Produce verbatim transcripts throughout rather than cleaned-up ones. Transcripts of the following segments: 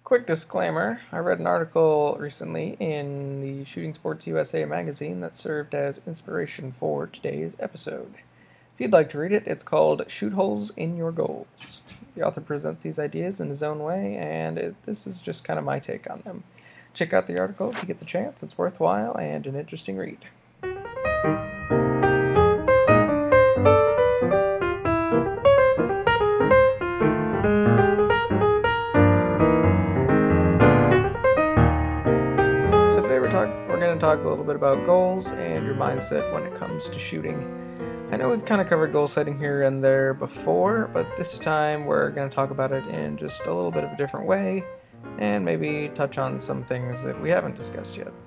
Quick disclaimer, I read an article recently in the Shooting Sports U S A magazine that served as inspiration for today's episode. If you'd like to read it, it's called Shoot Holes in Your Goals. The author presents these ideas in his own way, and it, this is just kind of my take on them. Check out the article if you get the chance, it's worthwhile and an interesting read. We're going to talk a little bit about goals and your mindset when it comes to shooting. I know we've kind of covered goal setting here and there before, but this time we're going to talk about it in just a little bit of a different way and maybe touch on some things that we haven't discussed yet.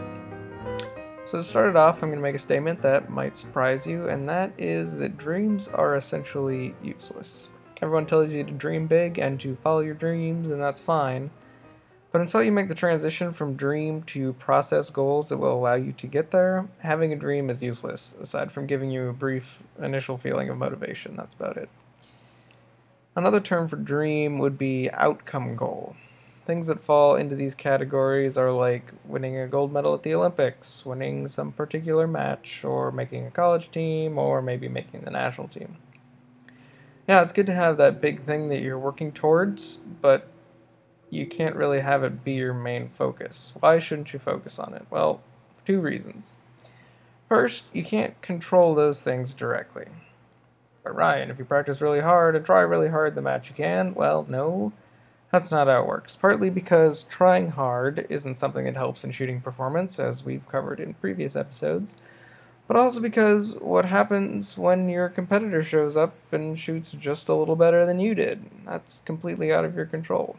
So to start it off, I'm going to make a statement that might surprise you, and that is that dreams are essentially useless. Everyone tells you to dream big and to follow your dreams, and that's fine. But until you make the transition from dream to process goals that will allow you to get there, having a dream is useless, aside from giving you a brief initial feeling of motivation. That's about it. Another term for dream would be outcome goal. Things that fall into these categories are like winning a gold medal at the Olympics, winning some particular match, or making a college team, or maybe making the national team. Yeah, it's good to have that big thing that you're working towards, but you can't really have it be your main focus. Why shouldn't you focus on it? Well, for two reasons. First, you can't control those things directly. But Ryan, if you practice really hard and try really hard the match you can, well, no, that's not how it works. Partly because trying hard isn't something that helps in shooting performance, as we've covered in previous episodes, but also because what happens when your competitor shows up and shoots just a little better than you did? That's completely out of your control.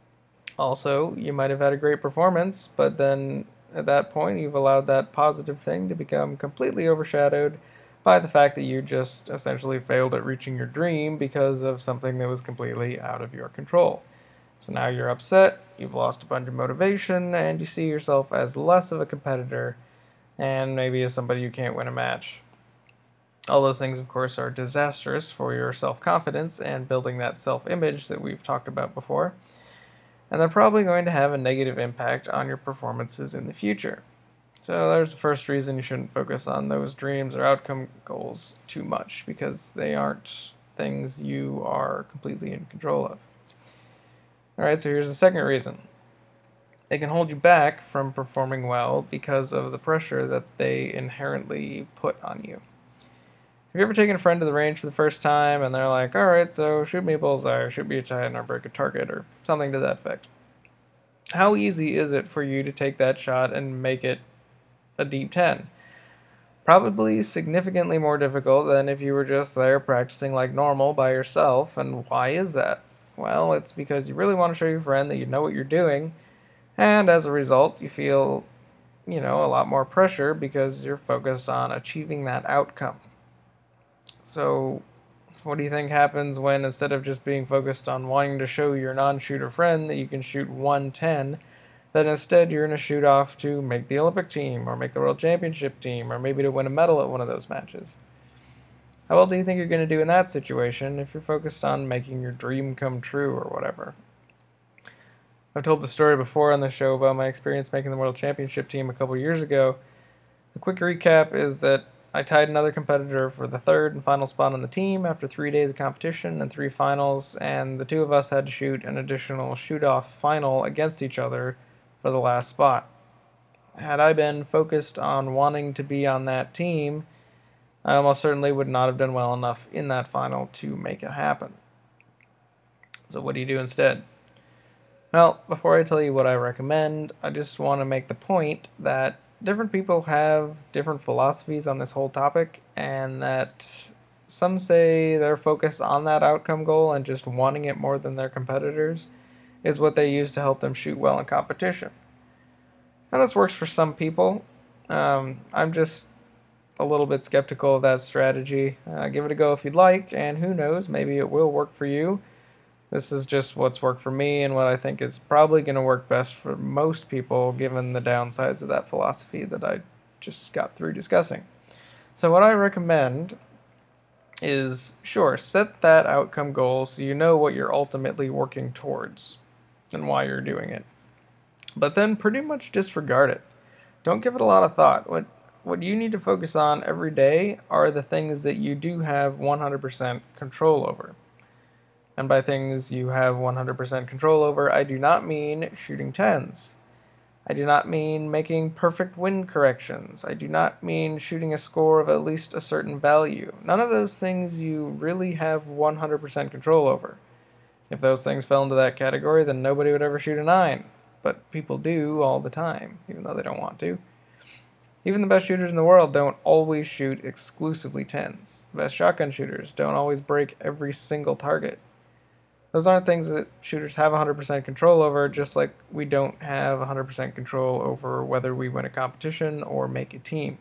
Also, you might have had a great performance, but then at that point you've allowed that positive thing to become completely overshadowed by the fact that you just essentially failed at reaching your dream because of something that was completely out of your control. So now you're upset, you've lost a bunch of motivation, and you see yourself as less of a competitor and maybe as somebody who can't win a match. All those things, of course, are disastrous for your self-confidence and building that self-image that we've talked about before. And they're probably going to have a negative impact on your performances in the future. So there's the first reason you shouldn't focus on those dreams or outcome goals too much, because they aren't things you are completely in control of. Alright, so here's the second reason. They can hold you back from performing well because of the pressure that they inherently put on you. Have you ever taken a friend to the range for the first time and they're like, alright, so shoot me a bullseye, or shoot me a ten, or break a target, or something to that effect? How easy is it for you to take that shot and make it a deep ten? Probably significantly more difficult than if you were just there practicing like normal by yourself. And why is that? Well, it's because you really want to show your friend that you know what you're doing, and as a result, you feel, you know, a lot more pressure because you're focused on achieving that outcome. So, what do you think happens when, instead of just being focused on wanting to show your non-shooter friend that you can shoot one ten, that instead you're going to shoot off to make the Olympic team, or make the World Championship team, or maybe to win a medal at one of those matches? How well do you think you're going to do in that situation if you're focused on making your dream come true, or whatever? I've told the story before on the show about my experience making the World Championship team a couple years ago. The quick recap is that I tied another competitor for the third and final spot on the team after three days of competition and three finals, and the two of us had to shoot an additional shoot-off final against each other for the last spot. Had I been focused on wanting to be on that team, I almost certainly would not have done well enough in that final to make it happen. So what do you do instead? Well, before I tell you what I recommend, I just want to make the point that different people have different philosophies on this whole topic, and that some say their focus on that outcome goal and just wanting it more than their competitors is what they use to help them shoot well in competition. And this works for some people. Um, I'm just a little bit skeptical of that strategy. Uh, give it a go if you'd like, and who knows, maybe it will work for you. This is just what's worked for me and what I think is probably going to work best for most people, given the downsides of that philosophy that I just got through discussing. So what I recommend is, sure, set that outcome goal so you know what you're ultimately working towards. and why you're doing it. But then pretty much disregard it. Don't give it a lot of thought. What what you need to focus on every day are the things that you do have one hundred percent control over. And by things you have one hundred percent control over, I do not mean shooting tens. I do not mean making perfect wind corrections. I do not mean shooting a score of at least a certain value. None of those things you really have one hundred percent control over. If those things fell into that category, then nobody would ever shoot a nine. But people do all the time, even though they don't want to. Even the best shooters in the world don't always shoot exclusively tens. The best shotgun shooters don't always break every single target. Those aren't things that shooters have one hundred percent control over, just like we don't have one hundred percent control over whether we win a competition or make a team.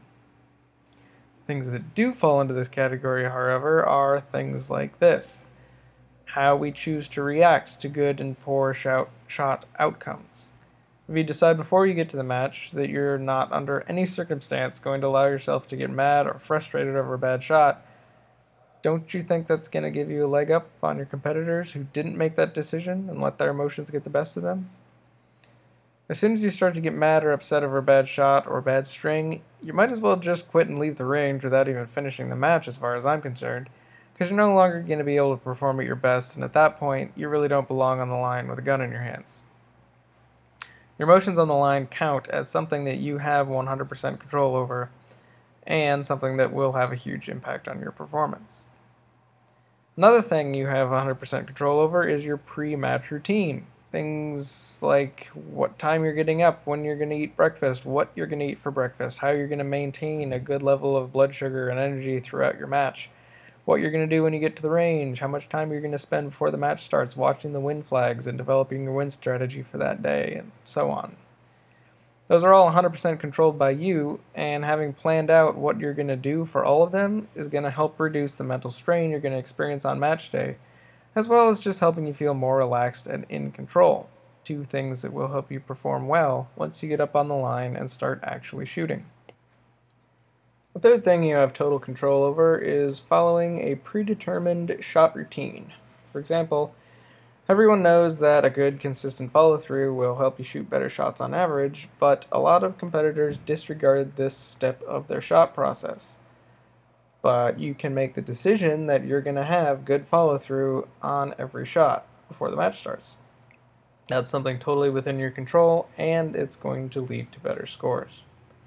Things that do fall into this category, however, are things like this. How we choose to react to good and poor shout, shot outcomes. If you decide before you get to the match that you're not under any circumstance going to allow yourself to get mad or frustrated over a bad shot, don't you think that's going to give you a leg up on your competitors who didn't make that decision and let their emotions get the best of them? As soon as you start to get mad or upset over a bad shot or a bad string, you might as well just quit and leave the range without even finishing the match as far as I'm concerned, because you're no longer going to be able to perform at your best, and at that point, you really don't belong on the line with a gun in your hands. Your emotions on the line count as something that you have one hundred percent control over, and something that will have a huge impact on your performance. Another thing you have one hundred percent control over is your pre-match routine. Things like what time you're getting up, when you're going to eat breakfast, what you're going to eat for breakfast, how you're going to maintain a good level of blood sugar and energy throughout your match, what you're going to do when you get to the range, how much time you're going to spend before the match starts watching the wind flags and developing your wind strategy for that day, and so on. Those are all one hundred percent controlled by you, and having planned out what you're going to do for all of them is going to help reduce the mental strain you're going to experience on match day, as well as just helping you feel more relaxed and in control. Two things that will help you perform well once you get up on the line and start actually shooting. The third thing you have total control over is following a predetermined shot routine. For example, everyone knows that a good, consistent follow-through will help you shoot better shots on average, but a lot of competitors disregard this step of their shot process. But you can make the decision that you're going to have good follow-through on every shot before the match starts. That's something totally within your control, and it's going to lead to better scores.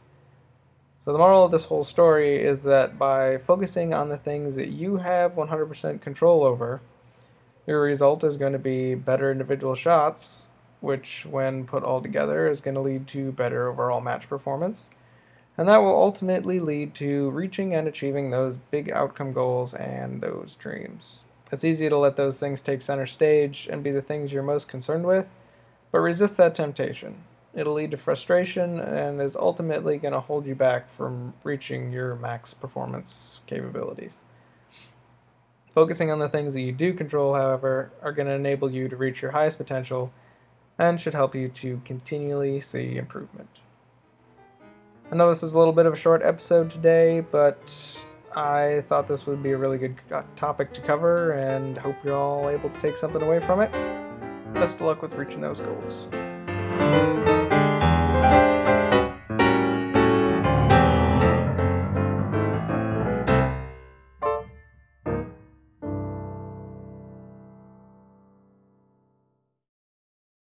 So the moral of this whole story is that by focusing on the things that you have one hundred percent control over, your result is going to be better individual shots, which when put all together is going to lead to better overall match performance. And that will ultimately lead to reaching and achieving those big outcome goals and those dreams. It's easy to let those things take center stage and be the things you're most concerned with, but resist that temptation. It'll lead to frustration and is ultimately going to hold you back from reaching your max performance capabilities. Focusing on the things that you do control, however, are going to enable you to reach your highest potential and should help you to continually see improvement. I know this was a little bit of a short episode today, but I thought this would be a really good topic to cover and hope you're all able to take something away from it. Best of luck with reaching those goals.